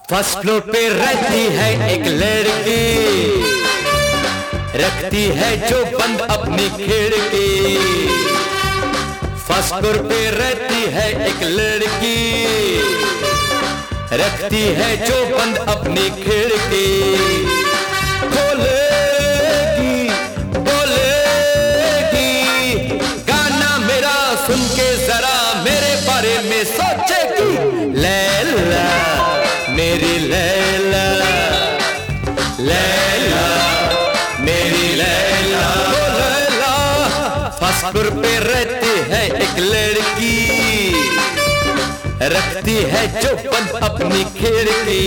First floor पे रहती है एक लड़की, रखती है जो बंद अपनी खिड़की। फर्स्ट फ्लोर पे रहती है एक लड़की, रखती है जो बंद अपनी खिड़की। खोलेगी बोलेगी गाना मेरा सुन के जरा मेरे बारे में सोचेगी। लैला मेरी लैला, लैला मेरी लैला, ओ लैला। फर्स्ट फ्लोर पे रहती है एक लड़की, रखती है जो बंद अपनी खिड़की।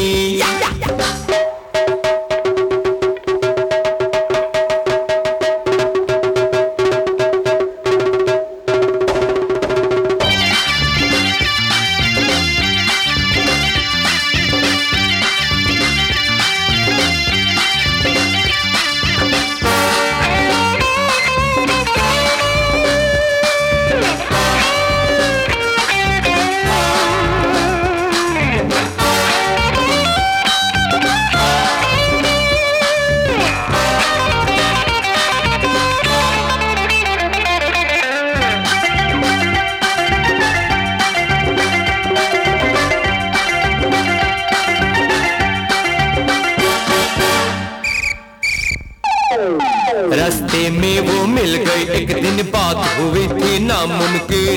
रास्ते में वो मिल गई, एक दिन बात हुई थी नामुमकिन।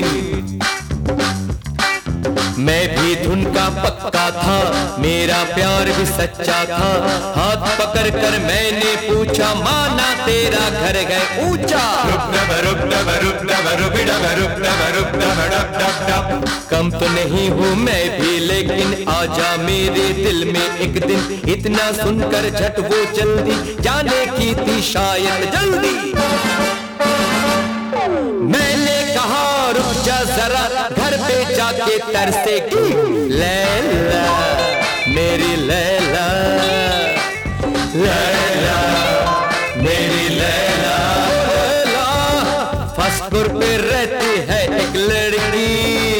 मैं भी धुन का पक्का था, मेरा प्यार भी सच्चा था। हाथ पकड़ कर मैंने पूछा, माना तेरा घर गए ऊंचा। कम तो नहीं हूँ मैं भी, लेकिन आजा मेरे दिल में एक दिन। इतना सुनकर झट वो जल्दी जाने की थी शायद जल्दी। मैंने कहा रुक जा जरा, घर पे जाके तरसेगी। लैला मेरी लैला, लैला मेरी लैला, लैला। फर्स्ट फ्लोर पे रहती है एक लड़की,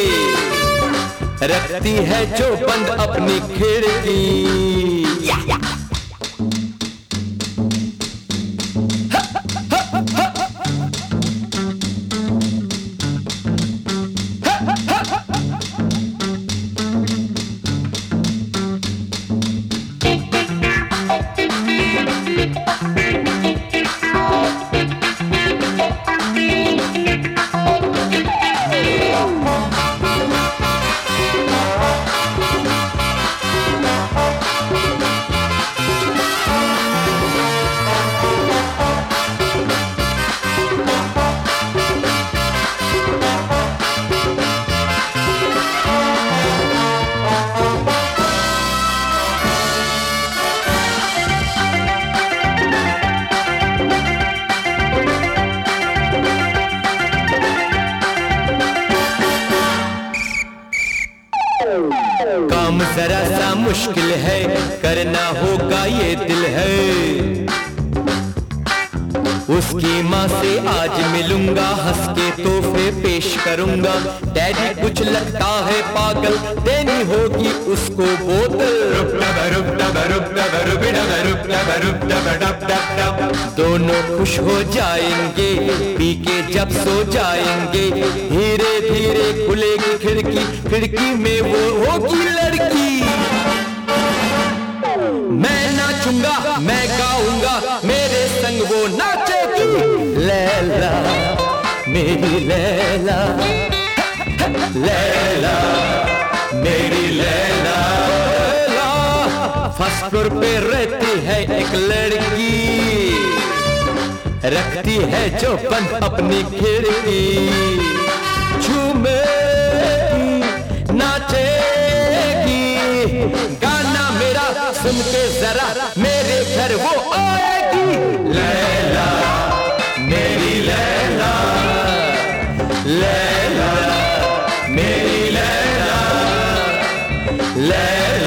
रखती है जो बंद अपनी खिड़की। काम जरा सा मुश्किल है, करना होगा ये दिल है। उसकी माँ से आज मिलूंगा, हंस के तोहफे पेश करूंगा। डैडी कुछ लगता है पागल, देनी होगी उसको बोतल। दोनों खुश हो जाएंगे, पी के जब सो जाएंगे। धीरे धीरे खुलेगी खिड़की, खिड़की में वो होगी लड़की। मैं नाचूंगा मैं गाऊंगा, मेरे संग वो नाचेगी। लैला मेरी लैला, लैला मेरी लैला, लैला। फर्स्ट फ्लोर पे रहती है एक लड़की, रखती है जो बंद अपनी खिड़की। झूमेगी नाचेगी गाना मेरा सुन के जरा मेरे घर वो आएगी। लैला मेरी लैला, लैला मेरी लैला, लैला।